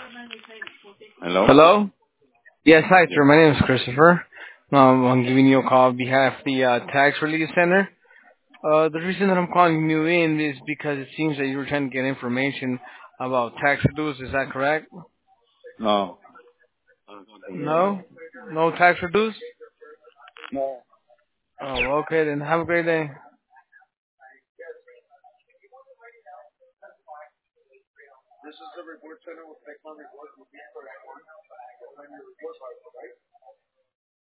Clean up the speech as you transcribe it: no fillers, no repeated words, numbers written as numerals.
Hello? Hello? Yes, hi, Yeah. sir. My name is Christopher. I'm giving you a call on behalf of the Tax Relief Center. The reason that I'm calling you in is because it seems that you were trying to get information about tax reduce. Is that correct? No. No? No tax reduce? No. Oh, okay, then have a great day.